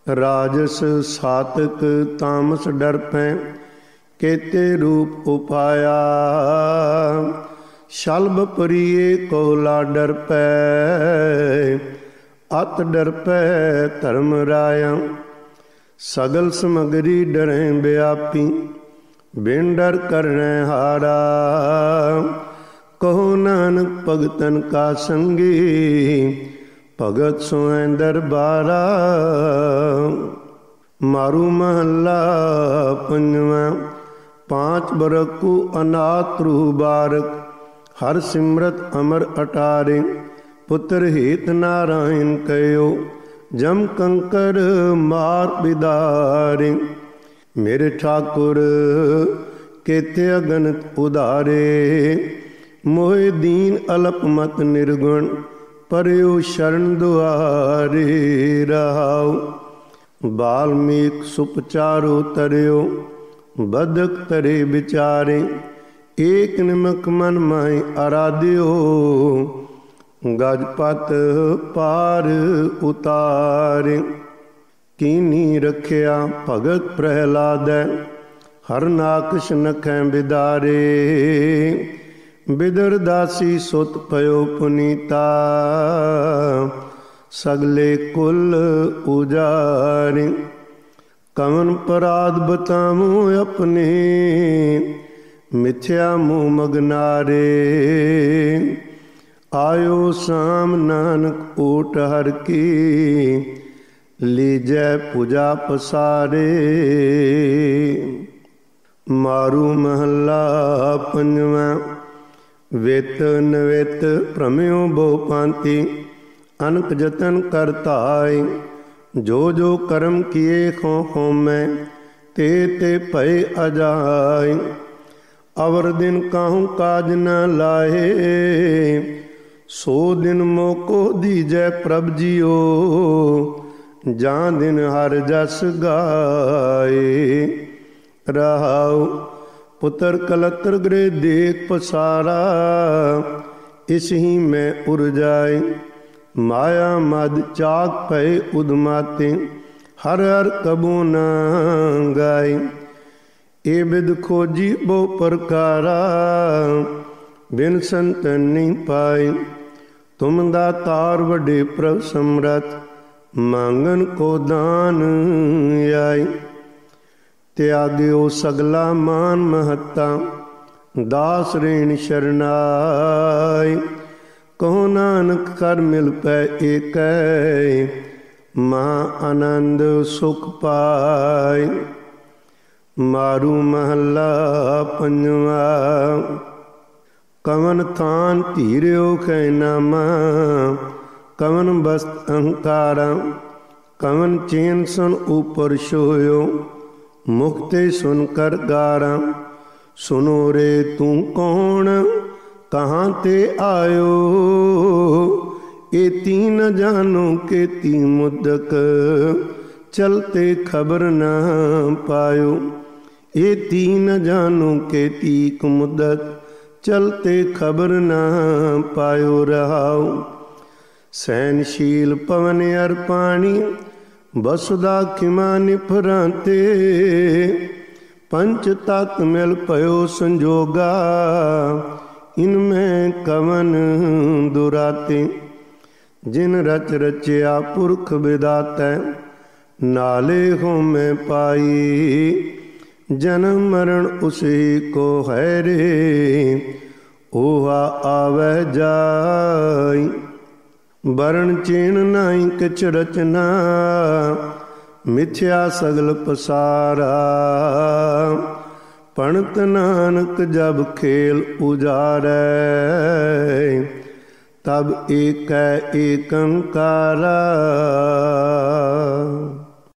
राजस सातक तामस डरपै केते रूप उपाया। शलभ परिये कोला डरपै अत डरपै धर्म राया। सगल समगरी डरें व्यापी बिन डर करने हारा। कहो नानक भगतन का संगी भगत सोए दरबारा। मारू महला पंजवा। पांच बरकू अनाथ रू बारक हर सिमरत अमर अटारे। पुत्र हित नारायण कयो जम कंकर मार बिदारे। मेरे ठाकुर केते अगनत उदारे। मोहे दीन अलप मत निर्गुण परयो शरण दुआरे। रहाओ बाल्मीक सुपचारो तरयो बदक तरे विचारे। एक निमक मन माय आराध्यो गजपत पार उतारे। कीनी रखिया भगत प्रहलाद हर नाकश नखै बिदारे। बिदर दासी सुत पयो पुनीता सगले कुल उजारे। कवन पराध बताऊं अपने मिथ्या मुँह मगनारे। आयो साम नानक ओट हर की लीजै पूजा पसारे। मारू महला पंजवा। वित नवित भ्रमियो बहु पांति अनक जतन करताय। जो जो कर्म किए खो खो में ते ते भय अजाय। अवर दिन काहू काज न लाए सो दिन मोको दीजै प्रभ जियो। जां दिन हर जस गाए। रहाओ पुत्र कलत्र गृह देख पसारा इस ही में उर्जाए। माया मद चाक भय उदमाते हर हर कबू न गाय। ए बिद खोजी बहु प्रकारा बिन संतन नहीं पाए। तुम दातार वडे प्रभ समरथ मांगन को दान आए। त्याग्यो सगला मान महत्ता दास रेण शरनाय। कहो नानक कर मिल पै एक महा आनंद सुख पाय। मारू महला पंजवा। कवन थान धीर्यो कै नामा कवन बस्त अहंकारा। कवन चैन सुन ऊपर सोयो मुक्ते सुन कर गारा। सुनो रे तू कौन कहाँ ते आयो। ए तीन जानो के ती मुदक चलते खबर न पायो। ए तीन जानो के तीक मुदत चलते खबर न पायो। रहाओ सहनशील पवन अर पानी बसुदा खिमा निफराते। पंच तत्व मिल पयो संजोगा इनमें कवन दुराते। जिन रच रचिया पुरख विदातै नाले हो में पाई। जन्म मरण उसी को है रे ओहा आवे जाई। वरण चीन नाई किच रचना मिथ्या सगल पसारा। पणत नानक जब खेल उजारै तब एक एकंकारा।